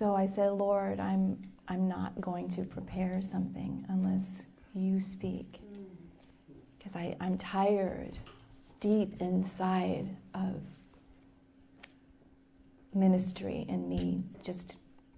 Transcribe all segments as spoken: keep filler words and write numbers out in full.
so I said, Lord, I'm I'm not going to prepare something unless you speak. Because I'm tired deep inside of ministry and me just.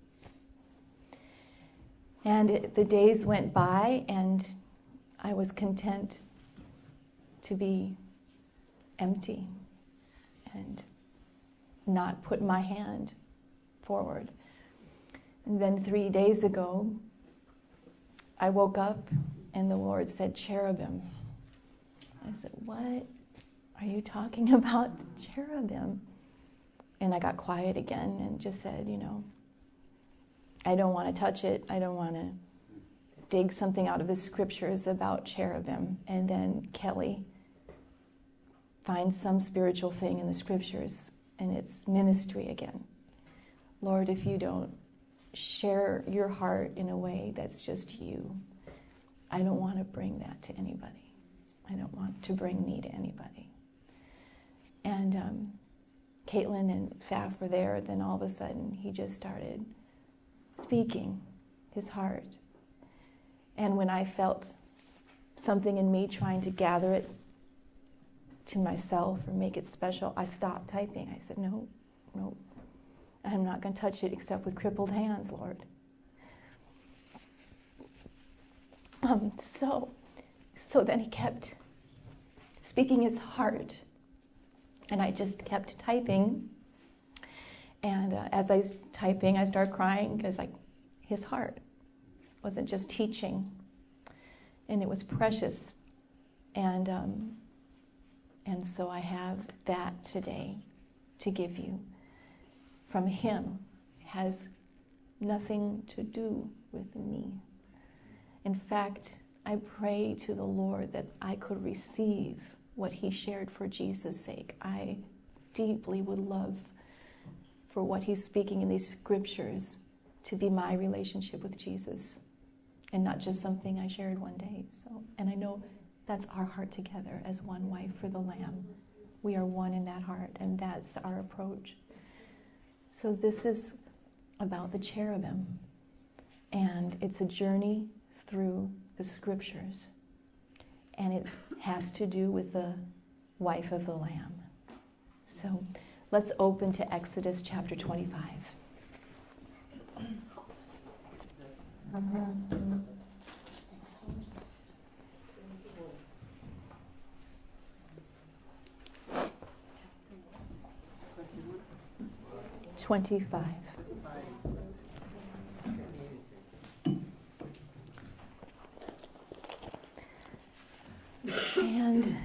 And it, the days went by and I was content to be empty and not put my hand forward. And then three days ago, I woke up and the Lord said, cherubim. I said, what are you talking about, cherubim? And I got quiet again and just said, you know, I don't want to touch it. I don't want to dig something out of the scriptures about cherubim. And then Kelly finds some spiritual thing in the scriptures and it's ministry again. Lord, if you don't share your heart in a way that's just you, I don't want to bring that to anybody. I don't want to bring me to anybody. And um, Caitlin and Faf were there. Then all of a sudden, he just started speaking his heart. And when I felt something in me trying to gather it to myself or make it special, I stopped typing. I said, no, no, I'm not going to touch it except with crippled hands, Lord. Um, so, so then he kept speaking his heart, and I just kept typing. And uh, as I was typing, I started crying because like his heart wasn't just teaching, and it was precious. And um, and so I have that today to give you from him. It has nothing to do with me. In fact, I pray to the Lord that I could receive what he shared for Jesus' sake. I deeply would love for what he's speaking in these scriptures to be my relationship with Jesus and not just something I shared one day. So, and I know that's our heart together as one wife for the Lamb. We are one in that heart, and that's our approach. So this is about the cherubim, and it's a journey through the scriptures, and it has to do with the wife of the Lamb. So let's open to Exodus chapter twenty-five. twenty-five. And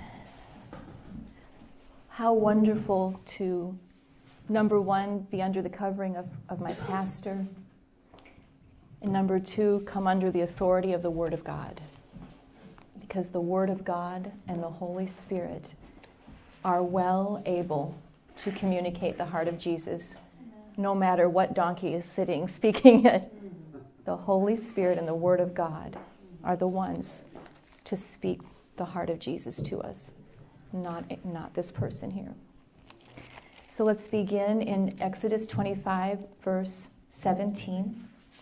how wonderful to, number one, be under the covering of, of my pastor, and number two, come under the authority of the Word of God. Because the Word of God and the Holy Spirit are well able to communicate the heart of Jesus, no matter what donkey is sitting speaking it. The Holy Spirit and the Word of God are the ones to speak the heart of Jesus to us, not, not this person here. So let's begin in Exodus twenty-five, verse seventeen.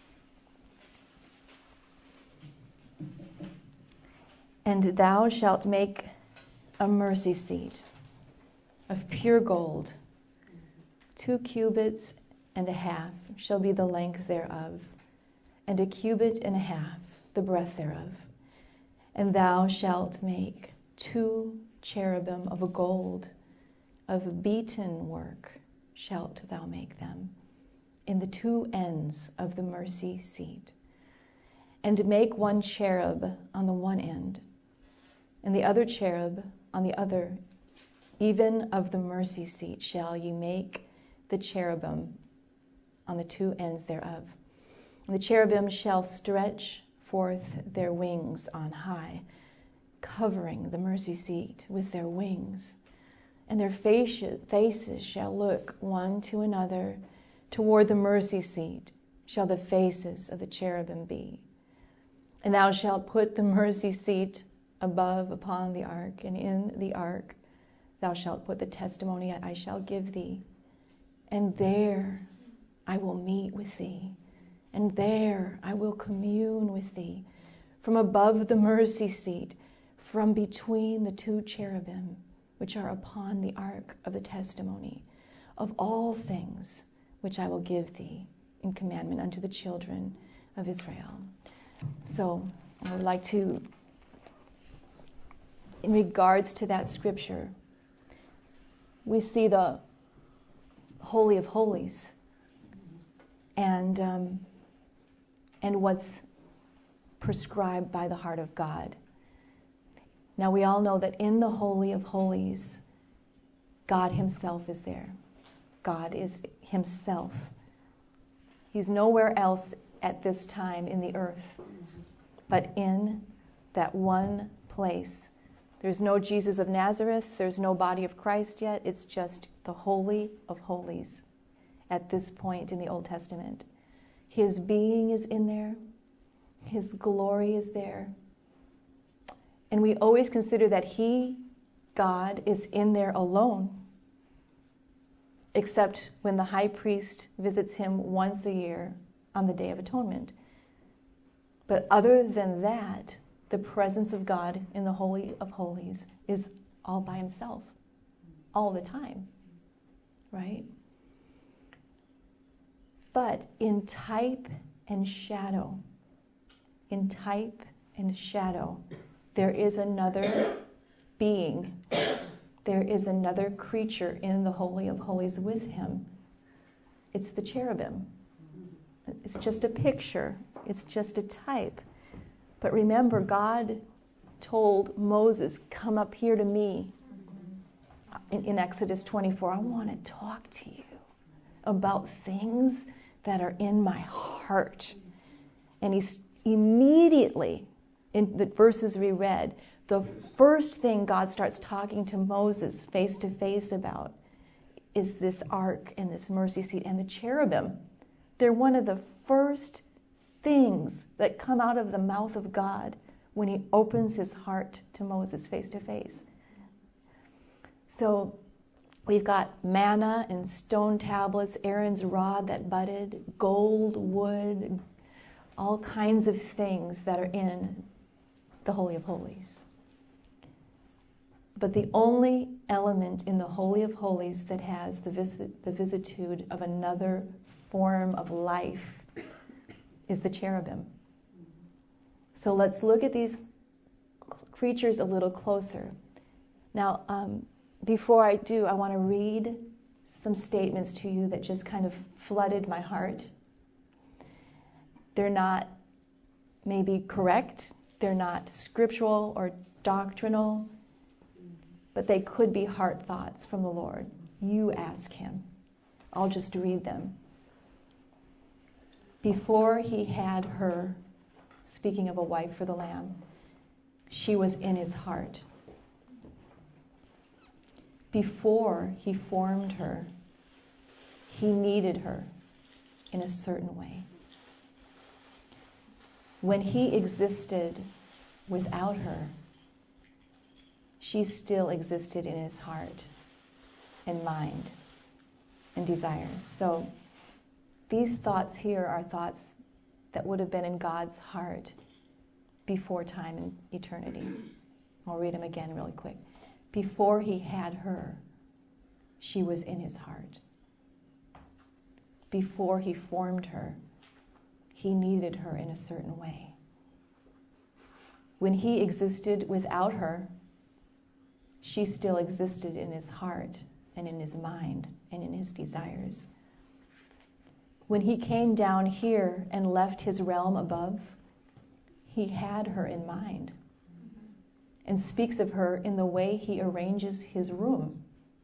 And thou shalt make a mercy seat of pure gold. Two cubits and a half shall be the length thereof, and a cubit and a half the breadth thereof. And thou shalt make two cherubim of a gold, of beaten work shalt thou make them, in the two ends of the mercy seat. And make one cherub on the one end, and the other cherub on the other. Even of the mercy seat shall ye make the cherubim on the two ends thereof. And the cherubim shall stretch forth their wings on high, covering the mercy seat with their wings. And their faces shall look one to another. Toward the mercy seat shall the faces of the cherubim be. And thou shalt put the mercy seat above upon the ark, and in the ark thou shalt put the testimony I shall give thee. And there I will meet with thee, and there I will commune with thee. From above the mercy seat, from between the two cherubim, which are upon the ark of the testimony, of all things which I will give thee in commandment unto the children of Israel. So I would like to, in regards to that scripture, we see the Holy of Holies and um, and what's prescribed by the heart of God. Now we all know that in the Holy of Holies, God himself is there. God is himself. He's nowhere else at this time in the earth, but in that one place. There's no Jesus of Nazareth. There's no body of Christ yet. It's just the Holy of Holies at this point in the Old Testament. His being is in there. His glory is there. And we always consider that he, God, is in there alone, except when the high priest visits him once a year on the Day of Atonement. But other than that, the presence of God in the Holy of Holies is all by himself, all the time, right? But in type and shadow, in type and shadow, there is another being, there is another creature in the Holy of Holies with him. It's the cherubim. It's just a picture. It's just a type. But remember, God told Moses, come up here to me in, in Exodus twenty-four. I want to talk to you about things that are in my heart. And he's immediately, in the verses we read, the first thing God starts talking to Moses face to face about is this ark and this mercy seat and the cherubim. They're one of the first things that come out of the mouth of God when he opens his heart to Moses face to face. So we've got manna and stone tablets, Aaron's rod that budded, gold, wood, all kinds of things that are in the Holy of Holies. But the only element in the Holy of Holies that has the, visit, the vicissitude of another form of life is the cherubim. So let's look at these creatures a little closer. Now, um, before I do, I want to read some statements to you that just kind of flooded my heart. They're not maybe correct, they're not scriptural or doctrinal, but they could be heart thoughts from the Lord. You ask him. I'll just read them. Before he had her, speaking of a wife for the Lamb, she was in his heart. Before he formed her, he needed her in a certain way. When he existed without her, she still existed in his heart and mind and desires. So these thoughts here are thoughts that would have been in God's heart before time and eternity. I'll read them again really quick. Before he had her, she was in his heart. Before he formed her, he needed her in a certain way. When he existed without her, she still existed in his heart and in his mind and in his desires. When he came down here and left his realm above, he had her in mind and speaks of her in the way he arranges his room,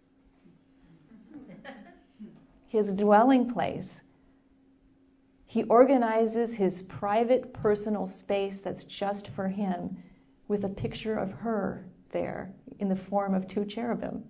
his dwelling place. He organizes his private personal space that's just for him with a picture of her there in the form of two cherubim.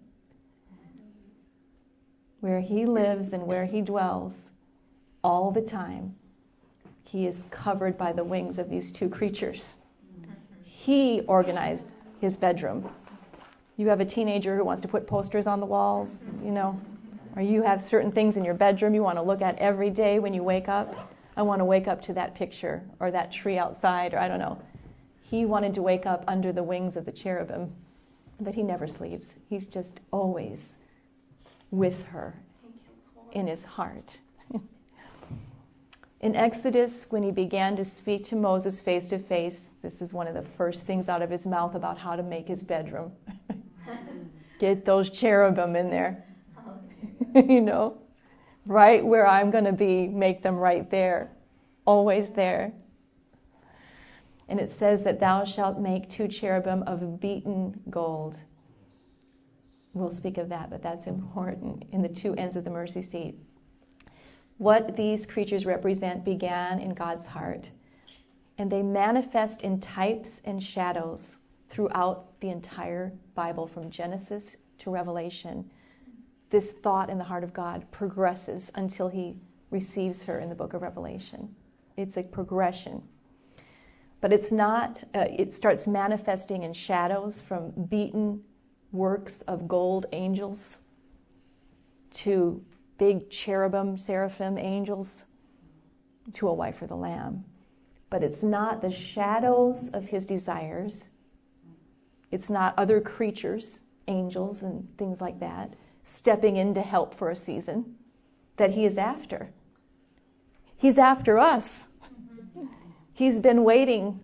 Where he lives and where he dwells all the time, he is covered by the wings of these two creatures. He organized his bedroom. You have a teenager who wants to put posters on the walls, you know, Or you have certain things in your bedroom you want to look at every day when you wake up. I want to wake up to that picture or that tree outside, or I don't know. He wanted to wake up under the wings of the cherubim, but he never sleeps. He's just always with her in his heart. In Exodus, when he began to speak to Moses face to face, this is one of the first things out of his mouth about how to make his bedroom. Get those cherubim in there. You know, right where I'm going to be, make them right there. Always there. And it says that thou shalt make two cherubim of beaten gold. We'll speak of that, but that's important, in the two ends of the mercy seat. What these creatures represent began in God's heart, and they manifest in types and shadows throughout the entire Bible, from Genesis to Revelation. This thought in the heart of God progresses until he receives her in the book of Revelation. It's a progression. But it's not, uh, it starts manifesting in shadows, from beaten works of gold angels to big cherubim, seraphim angels, to a wife for the Lamb. But it's not the shadows of his desires. It's not other creatures, angels and things like that, stepping in to help for a season, that he is after. He's after us. He's been waiting,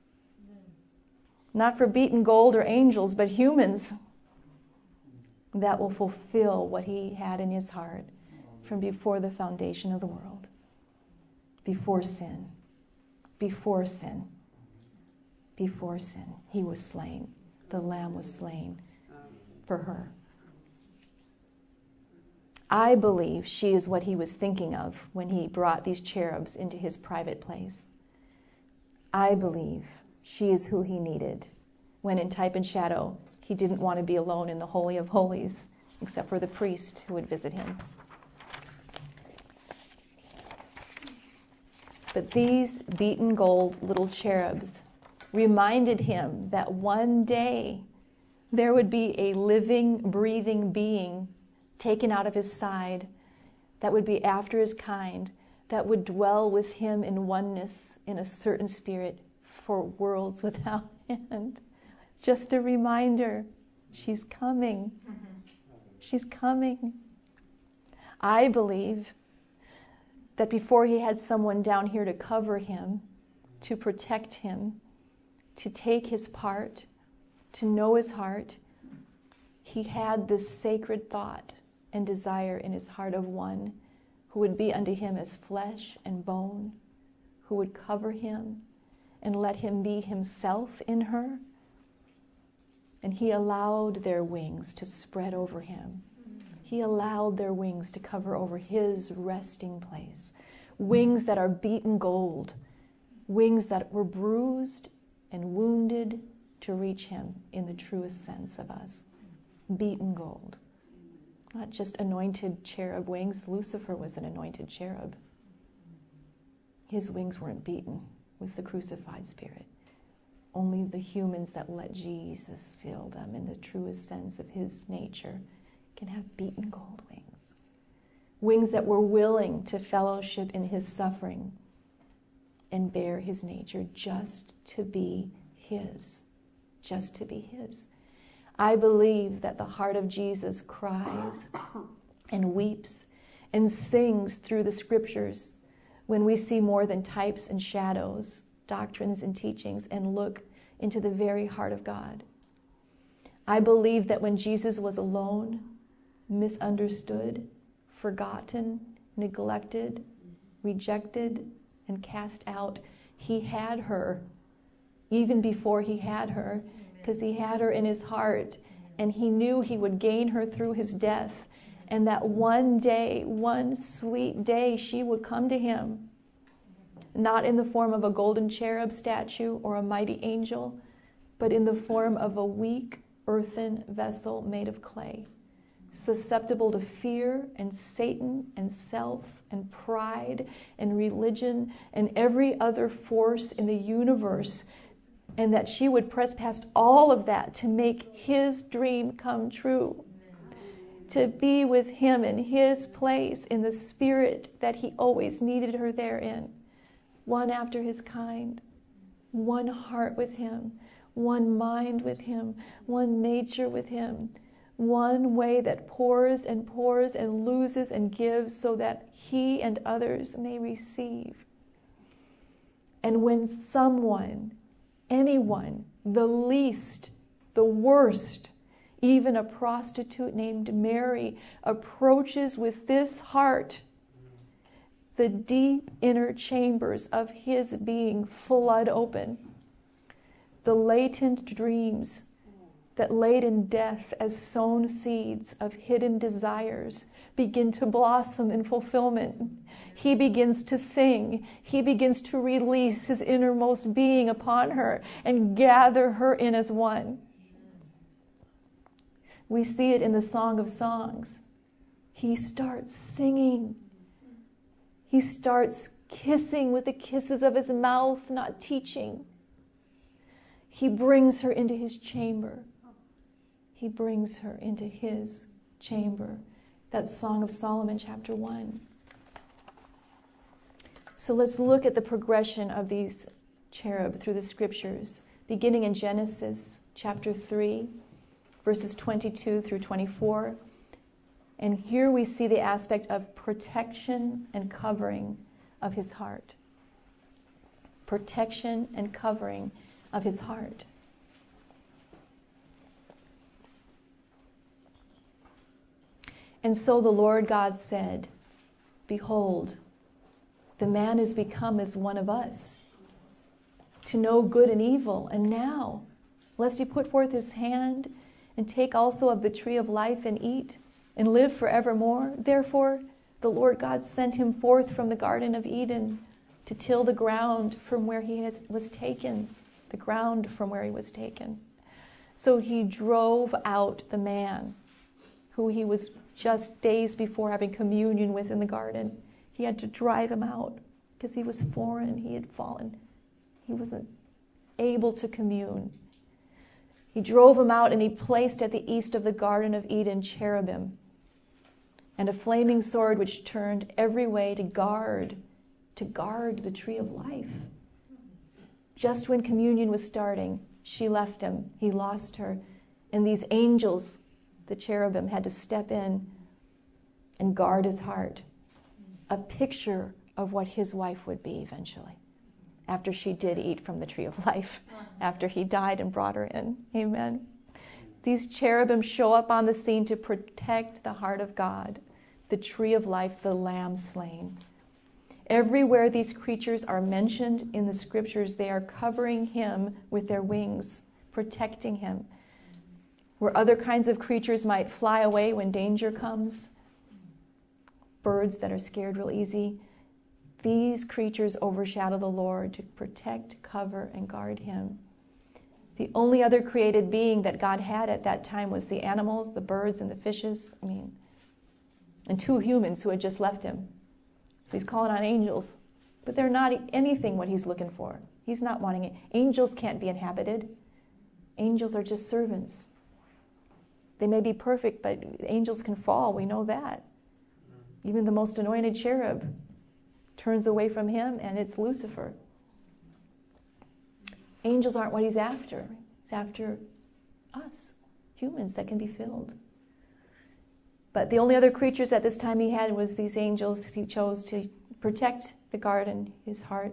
not for beaten gold or angels, but humans that will fulfill what he had in his heart from before the foundation of the world. Before sin. Before sin. Before sin. He was slain. The Lamb was slain for her. I believe she is what he was thinking of when he brought these cherubs into his private place. I believe she is who he needed when, in type and shadow, he didn't want to be alone in the Holy of Holies, except for the priest who would visit him. But these beaten gold little cherubs reminded him that one day there would be a living, breathing being taken out of his side that would be after his kind, that would dwell with him in oneness in a certain spirit for worlds without end. Just a reminder, she's coming. She's coming. I believe that before he had someone down here to cover him, to protect him, to take his part, to know his heart, he had this sacred thought and desire in his heart of one who would be unto him as flesh and bone, who would cover him and let him be himself in her. And he allowed their wings to spread over him. He allowed their wings to cover over his resting place. Wings that are beaten gold. Wings that were bruised and wounded to reach him in the truest sense of us. Beaten gold. Not just anointed cherub wings. Lucifer was an anointed cherub. His wings weren't beaten with the crucified spirit. Only the humans that let Jesus fill them in the truest sense of his nature can have beaten gold wings. Wings that were willing to fellowship in his suffering and bear his nature just to be his. Just to be his. I believe that the heart of Jesus cries and weeps and sings through the scriptures when we see more than types and shadows, doctrines and teachings, and look into the very heart of God. I believe that when Jesus was alone, misunderstood, forgotten, neglected, rejected, and cast out, he had her even before he had her, because he had her in his heart, and he knew he would gain her through his death, and that one day, one sweet day, she would come to him, not in the form of a golden cherub statue or a mighty angel, but in the form of a weak earthen vessel made of clay, susceptible to fear and Satan and self and pride and religion and every other force in the universe, and that she would press past all of that to make his dream come true, to be with him in his place, in the spirit that he always needed her there in. One after his kind, one heart with him, one mind with him, one nature with him, one way that pours and pours and loses and gives so that he and others may receive. And when someone, anyone, the least, the worst, even a prostitute named Mary, approaches with this heart, the deep inner chambers of his being flood open. The latent dreams that laid in death as sown seeds of hidden desires begin to blossom in fulfillment. He begins to sing. He begins to release his innermost being upon her and gather her in as one. We see it in the Song of Songs. He starts singing. He starts kissing with the kisses of his mouth, not teaching. He brings her into his chamber. He brings her into his chamber. That's Song of Solomon, chapter one. So let's look at the progression of these cherub through the scriptures, beginning in Genesis chapter three, verses twenty-two through twenty-four. And here we see the aspect of protection and covering of his heart. Protection and covering of his heart. And so the Lord God said, Behold, the man is become as one of us, to know good and evil. And now, lest he put forth his hand and take also of the tree of life and eat and live forevermore. Therefore, the Lord God sent him forth from the Garden of Eden to till the ground from where he has, was taken, the ground from where he was taken. So he drove out the man who he was just days before having communion with in the garden. He had to drive him out because he was foreign. He had fallen. He wasn't able to commune. He drove him out, and he placed at the east of the Garden of Eden cherubim and a flaming sword which turned every way to guard, to guard the tree of life. Just when communion was starting, she left him. He lost her. And these angels, the cherubim, had to step in and guard his heart. A picture of what his wife would be eventually, after she did eat from the tree of life, after he died and brought her in. Amen. These cherubim show up on the scene to protect the heart of God, the tree of life, the lamb slain. Everywhere these creatures are mentioned in the scriptures, they are covering him with their wings, protecting him. Where other kinds of creatures might fly away when danger comes, birds that are scared real easy, these creatures overshadow the Lord to protect, cover, and guard him. The only other created being that God had at that time was the animals, the birds, and the fishes. I mean, and two humans who had just left him. So he's calling on angels. But they're not anything what he's looking for. He's not wanting it. Angels can't be inhabited. Angels are just servants. They may be perfect, but angels can fall. We know that. Even the most anointed cherub turns away from him, and it's Lucifer. Angels aren't what he's after. He's after us, humans that can be filled. But the only other creatures at this time he had was these angels he chose to protect the garden, his heart.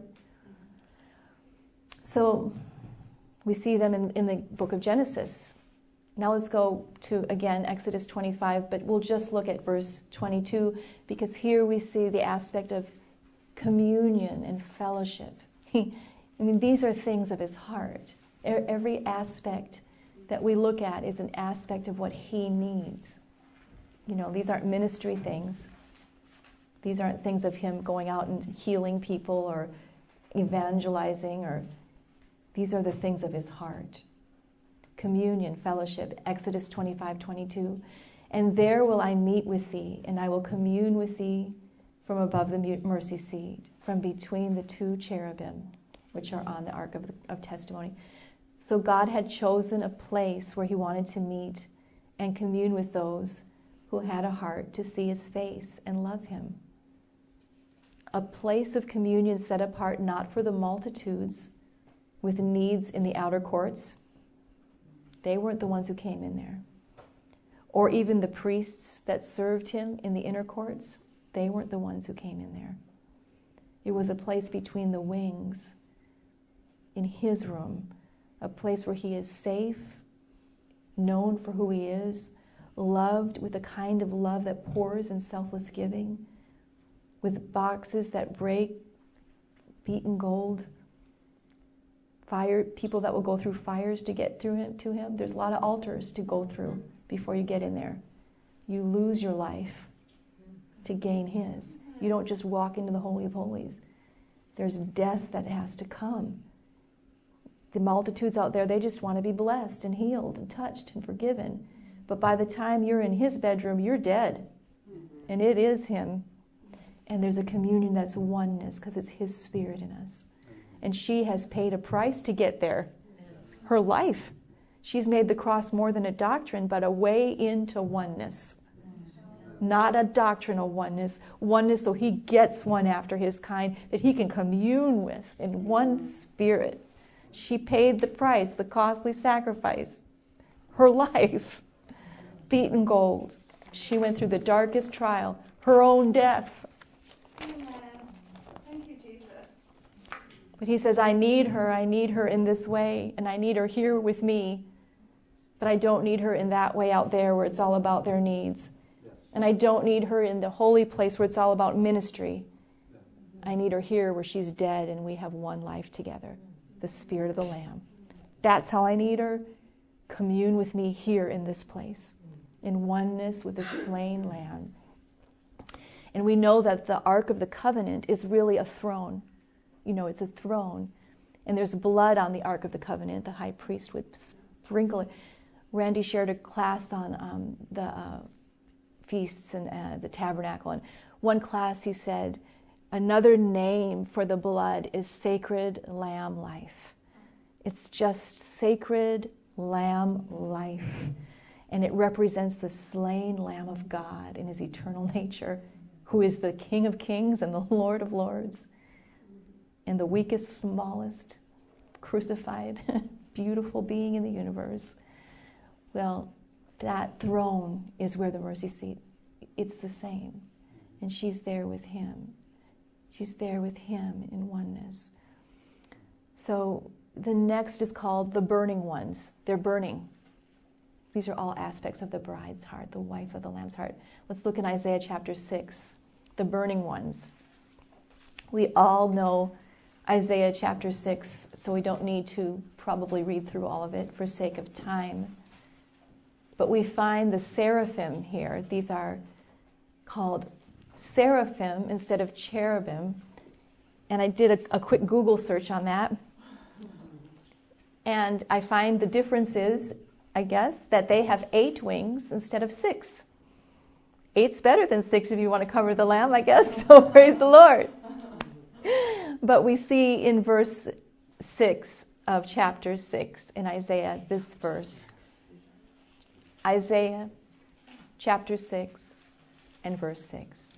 So we see them in, in the book of Genesis. Now let's go to, again, Exodus twenty-five, but we'll just look at verse twenty-two, because here we see the aspect of communion and fellowship. He, I mean, these are things of his heart. Every aspect that we look at is an aspect of what he needs. You know, these aren't ministry things. These aren't things of him going out and healing people or evangelizing, or these are the things of his heart. Communion, fellowship, Exodus twenty-five twenty-two. And there will I meet with thee, and I will commune with thee from above the mercy seat, from between the two cherubim, which are on the ark of, of testimony. So God had chosen a place where he wanted to meet and commune with those who had a heart to see his face and love him. A place of communion set apart not for the multitudes with needs in the outer courts. They weren't the ones who came in there. Or even the priests that served him in the inner courts. They weren't the ones who came in there. It was a place between the wings in his room, a place where he is safe, known for who he is, loved with a kind of love that pours in selfless giving, with boxes that break, beaten gold, fire, people that will go through fires to get through him, to him. There's a lot of altars to go through before you get in there. You lose your life to gain his. You don't just walk into the Holy of Holies. There's death that has to come. The multitudes out there, they just want to be blessed and healed and touched and forgiven. But by the time you're in his bedroom, you're dead. And it is him. And there's a communion that's oneness because it's his spirit in us. And she has paid a price to get there. Her life. She's made the cross more than a doctrine, but a way into oneness. Not a doctrinal oneness. Oneness so he gets one after his kind that he can commune with in one spirit. She paid the price, the costly sacrifice. Her life. Beaten gold. She went through the darkest trial. Her own death. Thank you, Jesus. But he says, I need her. I need her in this way. And I need her here with me. But I don't need her in that way out there where it's all about their needs. And I don't need her in the holy place where it's all about ministry. I need her here where she's dead and we have one life together. The Spirit of the Lamb. That's how I need her. Commune with me here in this place. In oneness with the slain Lamb. And we know that the Ark of the Covenant is really a throne. You know, it's a throne. And there's blood on the Ark of the Covenant. The high priest would sprinkle it. Randy shared a class on um, the uh, feasts and uh, the tabernacle. And one class he said, another name for the blood is sacred lamb life. It's just sacred lamb life. And it represents the slain Lamb of God in his eternal nature, who is the King of Kings and the Lord of Lords, and the weakest, smallest, crucified, beautiful being in the universe. Well, that throne is where the mercy seat, it's the same. And she's there with him. She's there with him in oneness. So the next is called the burning ones. They're burning. These are all aspects of the bride's heart, the wife of the Lamb's heart. Let's look in Isaiah chapter six, the burning ones. We all know Isaiah chapter six, so we don't need to probably read through all of it for sake of time. But we find the seraphim here. These are called seraphim instead of cherubim. And I did a, a quick Google search on that. And I find the difference is, I guess, that they have eight wings instead of six. Eight's better than six if you want to cover the lamb, I guess. So praise the Lord. But we see in verse six of chapter six in Isaiah, this verse. Isaiah chapter six and verse six.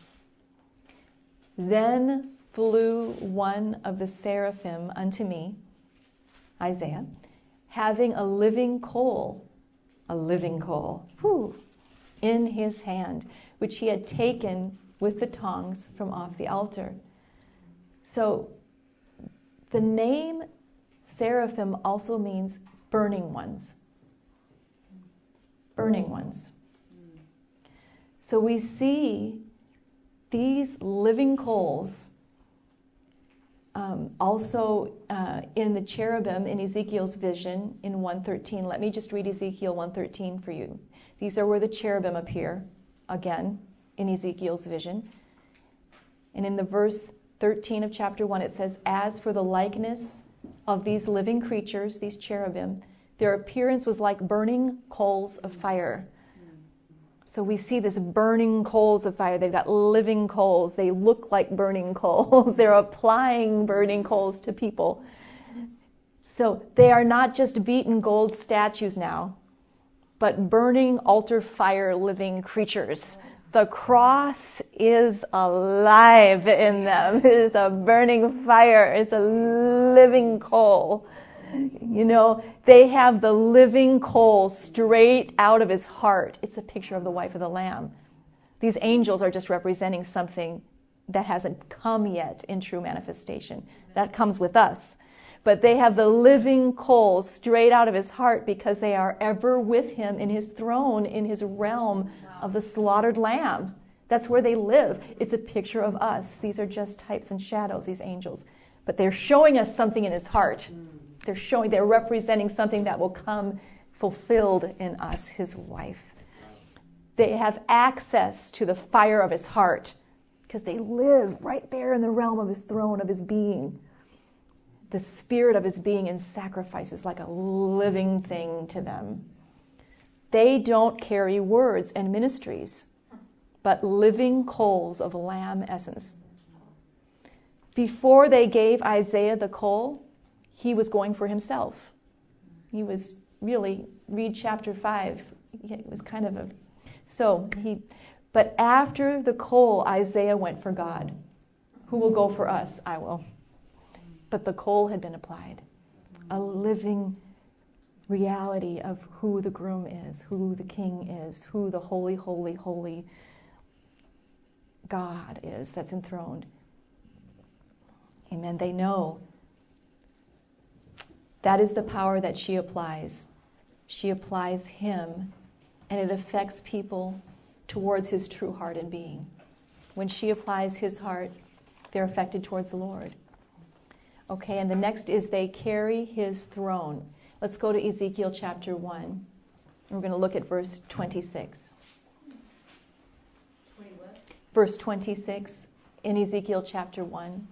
Then flew one of the seraphim unto me, Isaiah, having a living coal, a living coal, whew, in his hand, which he had taken with the tongs from off the altar. So the name seraphim also means burning ones. Burning ones. So we see these living coals um, also uh, in the cherubim in Ezekiel's vision in one thirteen. Let me just read Ezekiel one thirteen for you. These are where the cherubim appear again in Ezekiel's vision. And in the verse thirteen of chapter one, it says, as for the likeness of these living creatures, these cherubim, their appearance was like burning coals of fire. So we see this burning coals of fire. They've got living coals. They look like burning coals. They're applying burning coals to people. So they are not just beaten gold statues now, but burning altar fire living creatures. The cross is alive in them. It is a burning fire. It's a living coal. You know, they have the living coal straight out of his heart. It's a picture of the wife of the Lamb. These angels are just representing something that hasn't come yet in true manifestation. That comes with us. But they have the living coal straight out of his heart because they are ever with him in his throne, in his realm of the slaughtered lamb. That's where they live. It's a picture of us. These are just types and shadows, these angels. But they're showing us something in his heart. They're showing, they're representing something that will come fulfilled in us, his wife. They have access to the fire of his heart because they live right there in the realm of his throne, of his being. The spirit of his being in sacrifice is like a living thing to them. They don't carry words and ministries, but living coals of lamb essence. Before they gave Isaiah the coal, he was going for himself. He was really, read chapter five. It was kind of a, so he, but after the coal, Isaiah went for God. Who will go for us? I will. But the coal had been applied. A living reality of who the groom is, who the king is, who the holy, holy, holy God is that's enthroned. Amen. They know. That is the power that she applies. She applies him, and it affects people towards his true heart and being. When she applies his heart, they're affected towards the Lord. Okay, and the next is they carry his throne. Let's go to Ezekiel chapter one. We're going to look at verse twenty-six. What? Verse twenty-six in Ezekiel chapter one.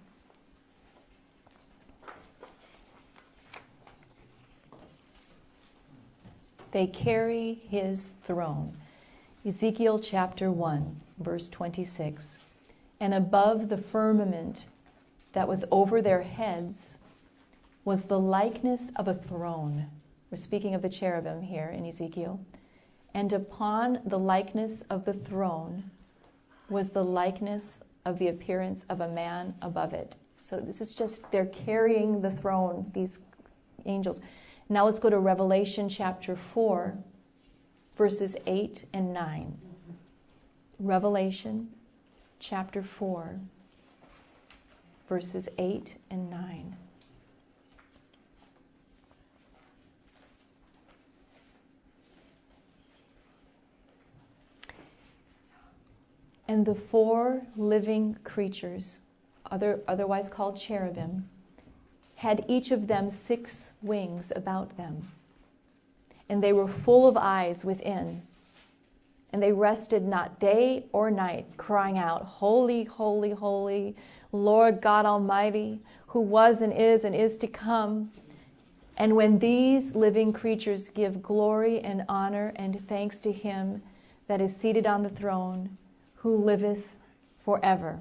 They carry his throne. Ezekiel chapter one, verse twenty-six. And above the firmament that was over their heads was the likeness of a throne. We're speaking of the cherubim here in Ezekiel. And upon the likeness of the throne was the likeness of the appearance of a man above it. So this is just, they're carrying the throne, these angels. Now let's go to Revelation chapter four, verses eight and nine. Revelation chapter four, verses eight and nine. And the four living creatures, other, otherwise called cherubim, had each of them six wings about them. And they were full of eyes within. And they rested not day or night, crying out, Holy, holy, holy, Lord God Almighty, who was and is and is to come. And when these living creatures give glory and honor and thanks to him that is seated on the throne, who liveth forever.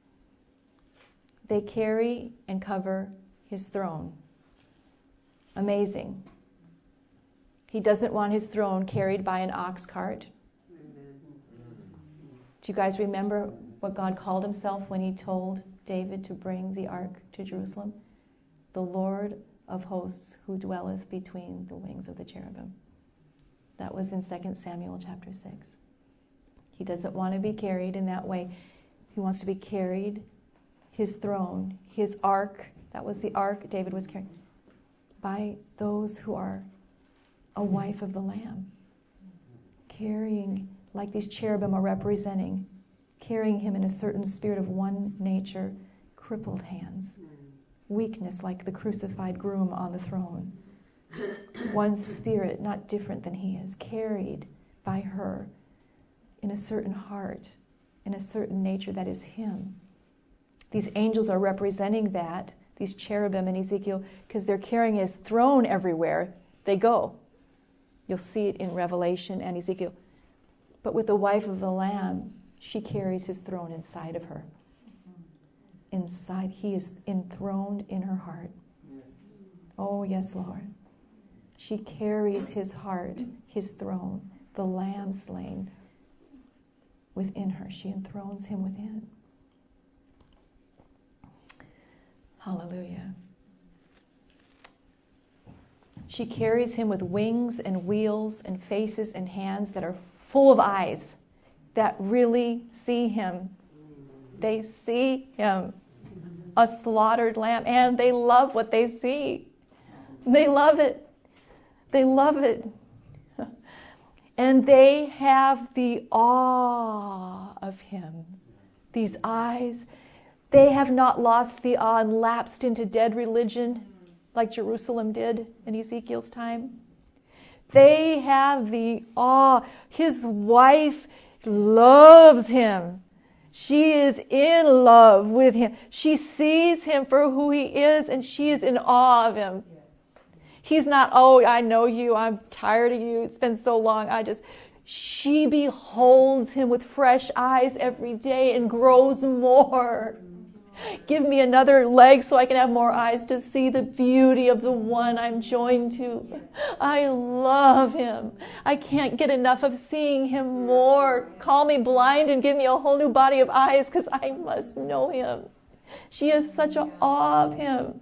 They carry and cover his throne. Amazing. He doesn't want his throne carried by an ox cart. Do you guys remember what God called himself when he told David to bring the ark to Jerusalem? The Lord of hosts who dwelleth between the wings of the cherubim. That was in Second Samuel chapter six. He doesn't want to be carried in that way. He wants to be carried, his throne, his ark, that was the ark David was carrying, by those who are a wife of the Lamb. Carrying, like these cherubim are representing, carrying him in a certain spirit of one nature, crippled hands, weakness like the crucified groom on the throne. One spirit, not different than he is, carried by her in a certain heart, in a certain nature that is him. These angels are representing that, these cherubim in Ezekiel, because they're carrying his throne everywhere they go. You'll see it in Revelation and Ezekiel. But with the wife of the Lamb, she carries his throne inside of her. Inside, he is enthroned in her heart. Oh, yes, Lord. She carries his heart, his throne, the Lamb slain within her. She enthrones him within. Hallelujah. She carries him with wings and wheels and faces and hands that are full of eyes that really see him. They see him, a slaughtered lamb, and they love what they see. They love it. They love it. And they have the awe of him. These eyes, they have not lost the awe and lapsed into dead religion like Jerusalem did in Ezekiel's time. They have the awe. His wife loves him. She is in love with him. She sees him for who he is, and she is in awe of him. He's not, oh, I know you. I'm tired of you. It's been so long. I just... She beholds him with fresh eyes every day and grows more. Give me another leg so I can have more eyes to see the beauty of the one I'm joined to. I love him. I can't get enough of seeing him more. Call me blind and give me a whole new body of eyes because I must know him. She has such an awe of him.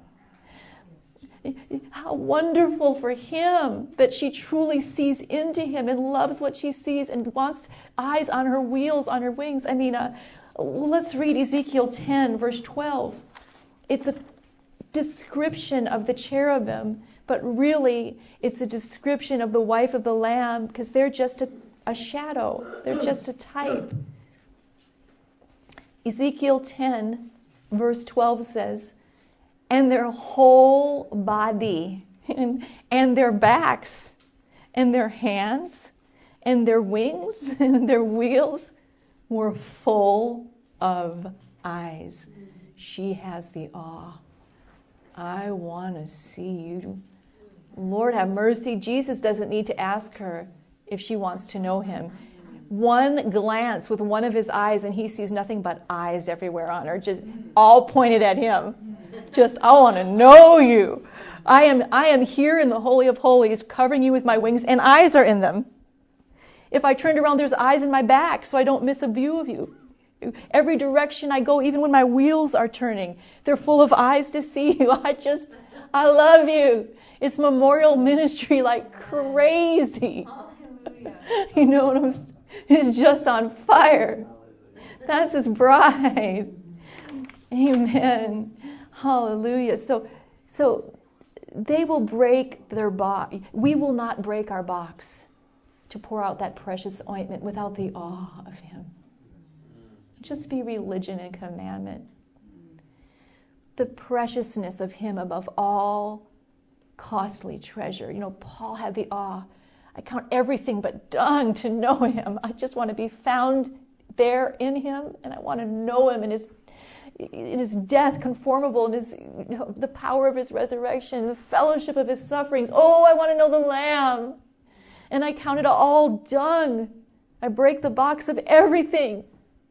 How wonderful for him that she truly sees into him and loves what she sees and wants eyes on her wheels, on her wings. I mean, uh, let's read Ezekiel ten, verse twelve. It's a description of the cherubim, but really it's a description of the wife of the Lamb because they're just a, a shadow. They're just a type. Ezekiel ten, verse twelve says, and their whole body, and, and their backs, and their hands, and their wings, and their wheels were full of eyes. She has the awe. I want to see you. Lord have mercy. Jesus doesn't need to ask her if she wants to know him. One glance with one of his eyes, and he sees nothing but eyes everywhere on her, just all pointed at him. Just, I want to know you. I am I am here in the Holy of Holies, covering you with my wings, and eyes are in them. If I turned around, there's eyes in my back, so I don't miss a view of you. Every direction I go, even when my wheels are turning, they're full of eyes to see you. I just, I love you. It's memorial ministry like crazy. You know what I'm saying? It's just on fire. That's his bride. Amen. Hallelujah. So, so they will break their box. We will not break our box to pour out that precious ointment without the awe of him. Just be religion and commandment. The preciousness of him above all costly treasure. You know, Paul had the awe. I count everything but dung to know him. I just want to be found there in him, and I want to know him in his in his death, conformable in his, you know, the power of his resurrection, the fellowship of his sufferings. Oh, I want to know the Lamb. And I count it all dung. I break the box of everything.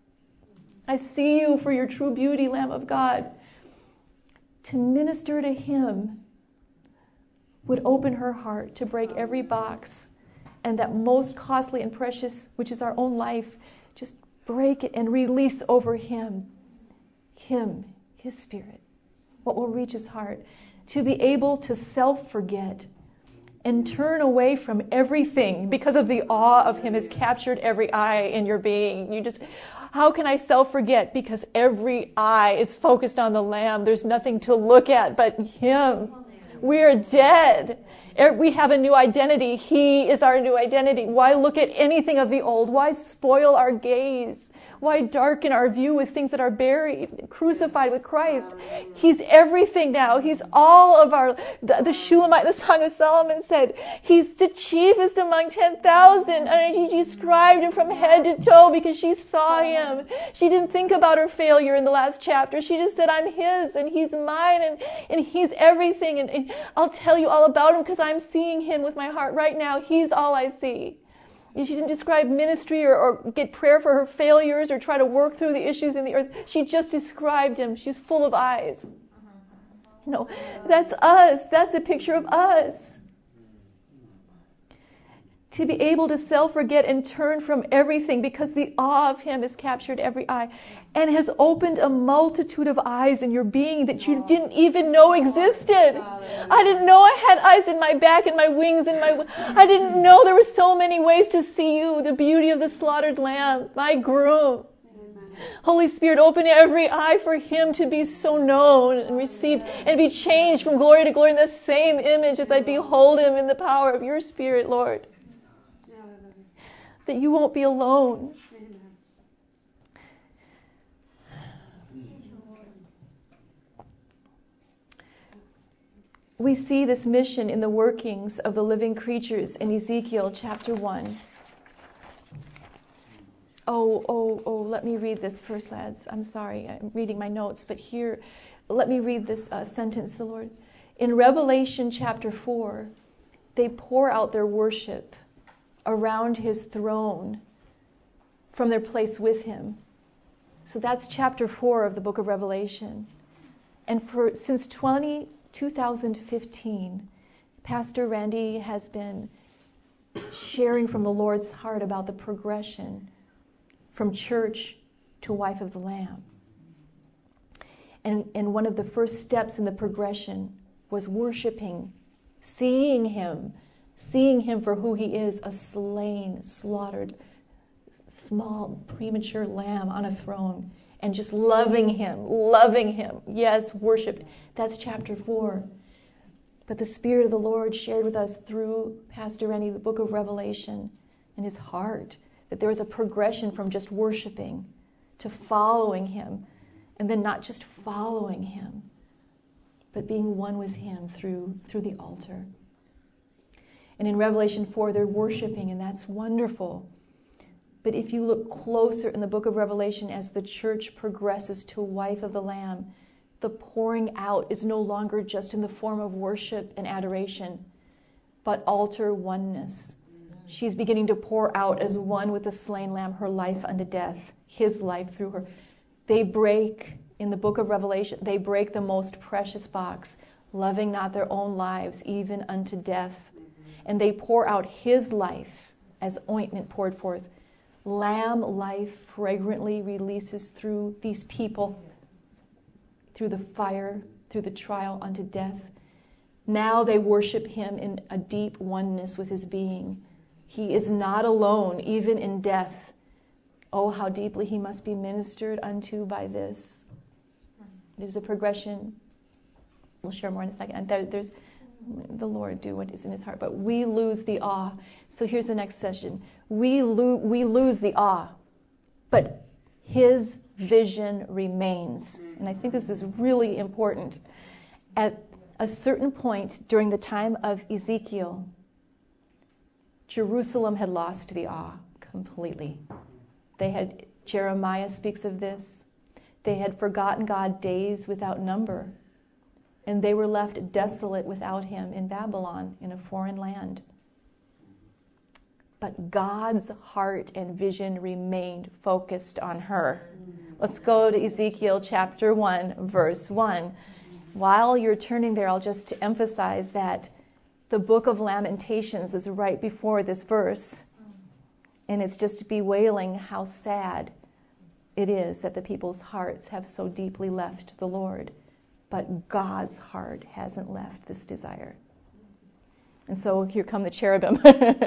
I see you for your true beauty, Lamb of God. To minister to him would open her heart to break every box, and that most costly and precious, which is our own life, just break it and release over him. Him, his spirit, what will reach his heart, to be able to self-forget and turn away from everything because of the awe of him has captured every eye in your being. You just, how can I self-forget? Because every eye is focused on the Lamb. There's nothing to look at but him. We are dead. We have a new identity. He is our new identity. Why look at anything of the old? Why spoil our gaze? Why darken our view with things that are buried, crucified with Christ? He's everything now. He's all of our, the, the Shulamite, the Song of Solomon said, he's the chiefest among ten thousand. And he described him from head to toe because she saw him. She didn't think about her failure in the last chapter. She just said, I'm his and he's mine and, and he's everything. And, and I'll tell you all about him because I'm seeing him with my heart right now. He's all I see. She didn't describe ministry or, or get prayer for her failures or try to work through the issues in the earth. She just described him. She's full of eyes. No, that's us. That's a picture of us. To be able to self-forget and turn from everything because the awe of Him has captured every eye and has opened a multitude of eyes in your being that you didn't even know existed. I didn't know I had eyes in my back and my wings and my... I didn't know there were so many ways to see you, the beauty of the slaughtered lamb, my groom. Holy Spirit, open every eye for Him to be so known and received and be changed from glory to glory in the same image as I behold Him in the power of your Spirit, Lord. That you won't be alone. We see this mission in the workings of the living creatures in Ezekiel chapter one. Oh, oh, oh, let me read this first, lads. I'm sorry, I'm reading my notes, but here, let me read this uh, sentence, the Lord. In Revelation chapter four, they pour out their worship around His throne from their place with Him. So that's chapter four of the book of Revelation. And for since two thousand fifteen, Pastor Randy has been sharing from the Lord's heart about the progression from church to wife of the Lamb. And, and one of the first steps in the progression was worshiping, seeing Him, seeing Him for who He is, a slain, slaughtered, small, premature lamb on a throne, and just loving Him, loving Him. Yes, worship. That's chapter four. But the Spirit of the Lord shared with us through Pastor Rennie the book of Revelation and his heart, that there was a progression from just worshiping to following Him, and then not just following Him, but being one with Him through through the altar. And in Revelation four, they're worshiping, and that's wonderful. But if you look closer in the book of Revelation as the church progresses to wife of the Lamb, the pouring out is no longer just in the form of worship and adoration, but altar oneness. She's beginning to pour out as one with the slain Lamb her life unto death, His life through her. They break, in the book of Revelation, they break the most precious box, loving not their own lives, even unto death. And they pour out His life as ointment poured forth. Lamb life fragrantly releases through these people, through the fire, through the trial unto death. Now they worship Him in a deep oneness with His being. He is not alone, even in death. Oh, how deeply He must be ministered unto by this. There's a progression. We'll share more in a second. And there, there's the Lord do what is in His heart. But we lose the awe. So here's the next session. We, lo- we lose the awe, but His vision remains. And I think this is really important. At a certain point during the time of Ezekiel, Jerusalem had lost the awe completely. They had, Jeremiah speaks of this. They had forgotten God days without number. And they were left desolate without Him in Babylon, in a foreign land. But God's heart and vision remained focused on her. Let's go to Ezekiel chapter one, verse one. While you're turning there, I'll just emphasize that the book of Lamentations is right before this verse. And it's just bewailing how sad it is that the people's hearts have so deeply left the Lord. But God's heart hasn't left this desire. And so here come the cherubim.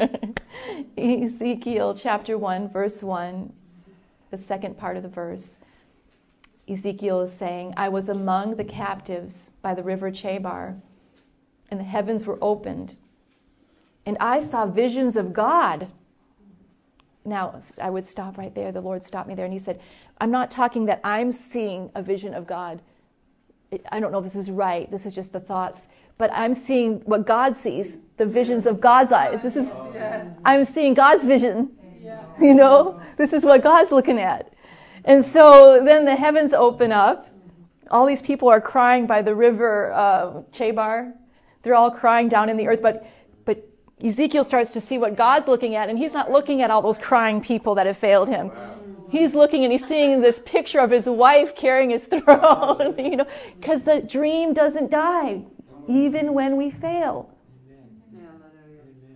Ezekiel chapter one, verse one, the second part of the verse. Ezekiel is saying, I was among the captives by the river Chebar, and the heavens were opened, and I saw visions of God. Now, I would stop right there. The Lord stopped me there, and He said, I'm not talking that I'm seeing a vision of God. I don't know if this is right. This is just the thoughts. But I'm seeing what God sees, the visions of God's eyes. This is, I'm seeing God's vision. You know, this is what God's looking at. And so then the heavens open up. All these people are crying by the river uh, Chebar. They're all crying down in the earth. But but Ezekiel starts to see what God's looking at, and he's not looking at all those crying people that have failed him. He's looking and he's seeing this picture of his wife carrying his throne, you know, because the dream doesn't die, even when we fail.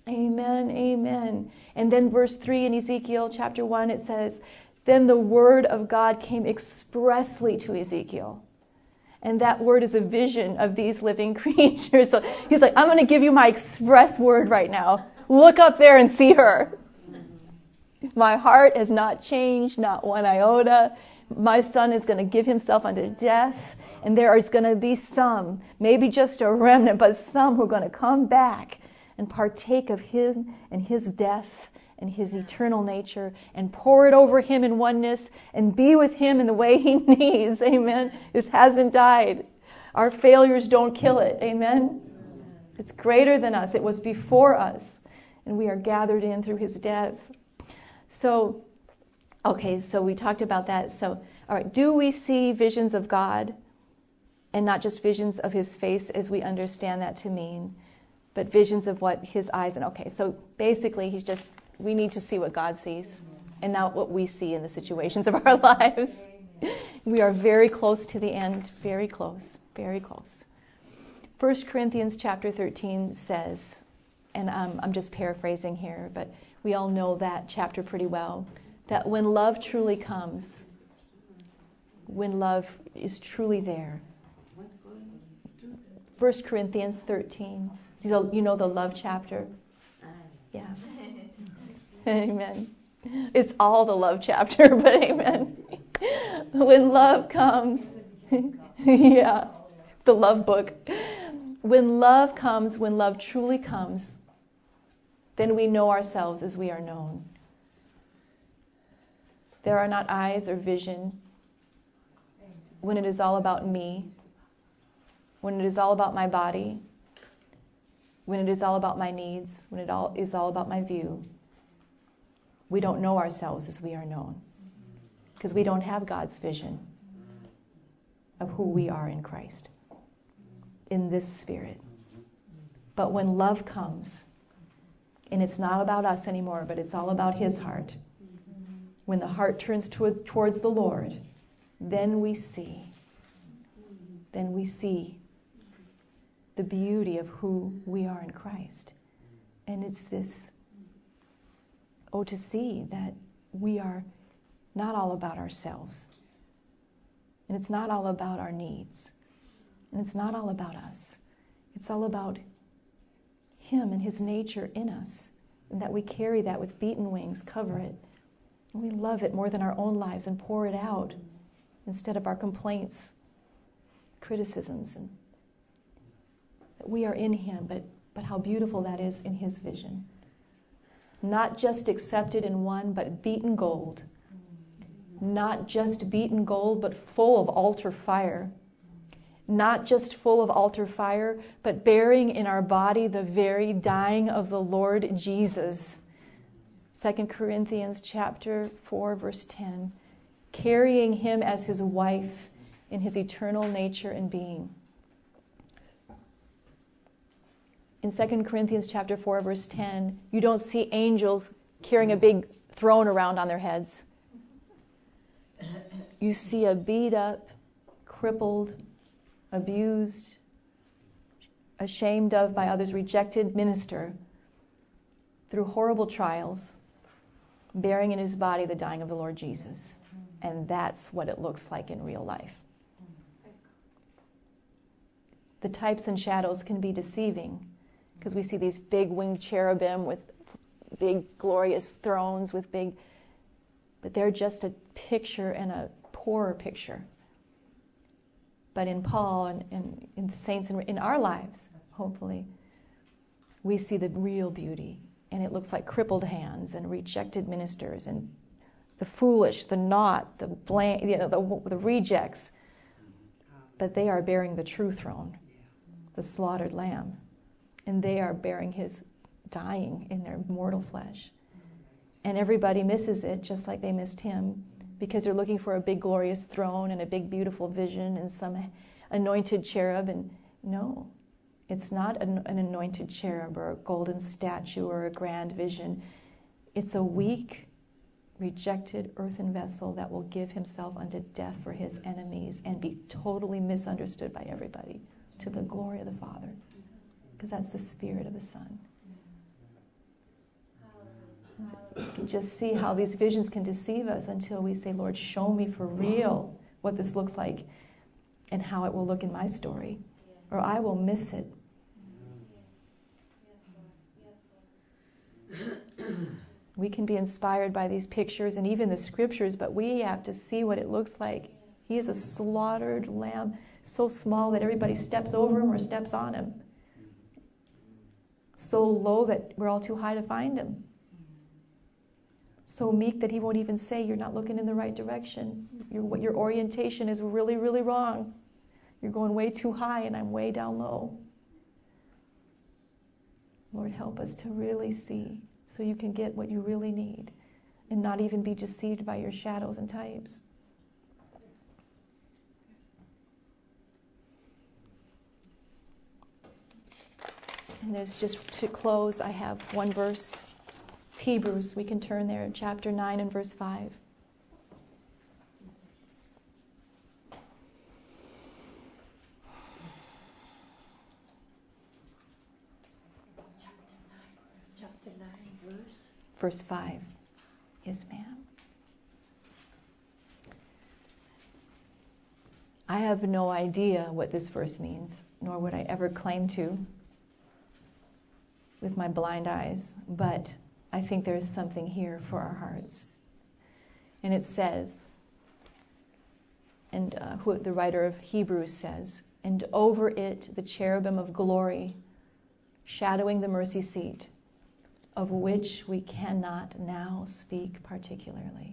Amen, amen. And then verse three in Ezekiel chapter one, it says, then the word of God came expressly to Ezekiel. And that word is a vision of these living creatures. So he's like, I'm going to give you my express word right now. Look up there and see her. My heart has not changed, not one iota. My son is going to give himself unto death. And there is going to be some, maybe just a remnant, but some who are going to come back and partake of him and his death and his eternal nature and pour it over him in oneness and be with him in the way he needs. Amen. This hasn't died. Our failures don't kill it. Amen. It's greater than us. It was before us. And we are gathered in through his death. So, okay, so we talked about that. So, all right, do we see visions of God and not just visions of his face as we understand that to mean, but visions of what his eyes and okay, so basically he's just we need to see what God sees and not what we see in the situations of our lives. We are very close to the end, very close, very close. First Corinthians chapter thirteen says, and um, I'm just paraphrasing here, but we all know that chapter pretty well, that when love truly comes, when love is truly there. First Corinthians thirteen, you know, you know the love chapter? Yeah. Amen. It's all the love chapter, but amen. When love comes, yeah, the love book. When love comes, when love truly comes, then we know ourselves as we are known. There are not eyes or vision when it is all about me, when it is all about my body, when it is all about my needs, when it all is all about my view. We don't know ourselves as we are known because we don't have God's vision of who we are in Christ, in this spirit. But when love comes, and it's not about us anymore, but it's all about his heart, when the heart turns to, towards the Lord, then we see, then we see the beauty of who we are in Christ. And it's this, oh, to see that we are not all about ourselves. And it's not all about our needs. And it's not all about us. It's all about him and his nature in us. And that we carry that with beaten wings, cover it. And we love it more than our own lives and pour it out instead of our complaints, criticisms. And that we are in him, but, but how beautiful that is in his vision. Not just accepted in one, but beaten gold. Not just beaten gold, but full of altar fire. Not just full of altar fire, but bearing in our body the very dying of the Lord Jesus. Second Corinthians chapter four, verse ten. Carrying him as his wife in his eternal nature and being. In Second Corinthians chapter four, verse ten, you don't see angels carrying a big throne around on their heads. You see a beat up, crippled, abused, ashamed of by others, rejected minister through horrible trials, bearing in his body the dying of the Lord Jesus. And that's what it looks like in real life. The types and shadows can be deceiving because we see these big winged cherubim with big glorious thrones with big, but they're just a picture and a poorer picture. But in Paul and, and in the saints in, in our lives, hopefully, we see the real beauty. And it looks like crippled hands and rejected ministers and the foolish, the not, the blank, you know, the, the rejects. But they are bearing the true throne, the slaughtered lamb. And they are bearing his dying in their mortal flesh. And everybody misses it just like they missed him because they're looking for a big glorious throne and a big beautiful vision and some anointed cherub. And no, it's not an, an anointed cherub or a golden statue or a grand vision. It's a weak, rejected earthen vessel that will give himself unto death for his enemies and be totally misunderstood by everybody to the glory of the Father. Because that's the spirit of the Son. You can just see how these visions can deceive us until we say, Lord, show me for real what this looks like and how it will look in my story, or I will miss it. We can be inspired by these pictures and even the scriptures, but we have to see what it looks like. He is a slaughtered lamb, so small that everybody steps over him or steps on him. So low that we're all too high to find him. So meek that he won't even say, you're not looking in the right direction. Your, your orientation is really, really wrong. You're going way too high and I'm way down low. Lord, help us to really see so you can get what you really need and not even be deceived by your shadows and types. And there's just to close, I have one verse. It's Hebrews. We can turn there, chapter nine and verse five. Chapter nine, verse? Verse five. Yes, ma'am. I have no idea what this verse means, nor would I ever claim to with my blind eyes, but I think there is something here for our hearts. And it says, and uh, who the writer of Hebrews says, and over it the cherubim of glory, shadowing the mercy seat, of which we cannot now speak particularly.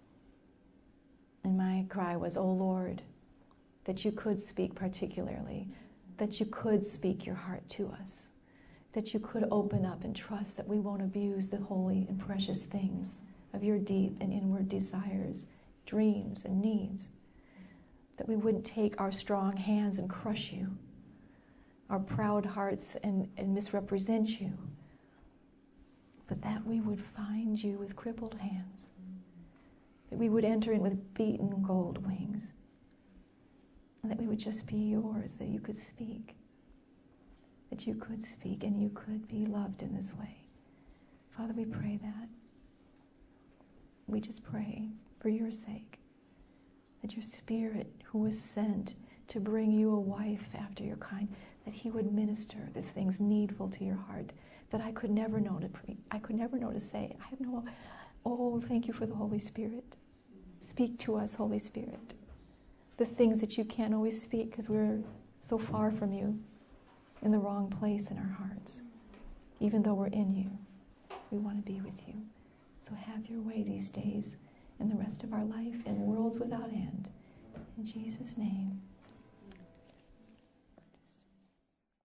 And my cry was, oh Lord, that you could speak particularly, that you could speak your heart to us, that you could open up and trust that we won't abuse the holy and precious things of your deep and inward desires, dreams and needs, that we wouldn't take our strong hands and crush you, our proud hearts and, and misrepresent you, but that we would find you with crippled hands, that we would enter in with beaten gold wings, and that we would just be yours, that you could speak. That you could speak and you could be loved in this way. Father, we pray that. We just pray for your sake that your Spirit, who was sent to bring you a wife after your kind, that he would minister the things needful to your heart that I could never know to pre- I could never know to say. I have no. Oh, thank you for the Holy Spirit. Speak to us, Holy Spirit. The things that you can't always speak because we're so far from you. In the wrong place in our hearts. Even though we're in you, we want to be with you. So have your way these days and the rest of our life in worlds without end. In Jesus' name.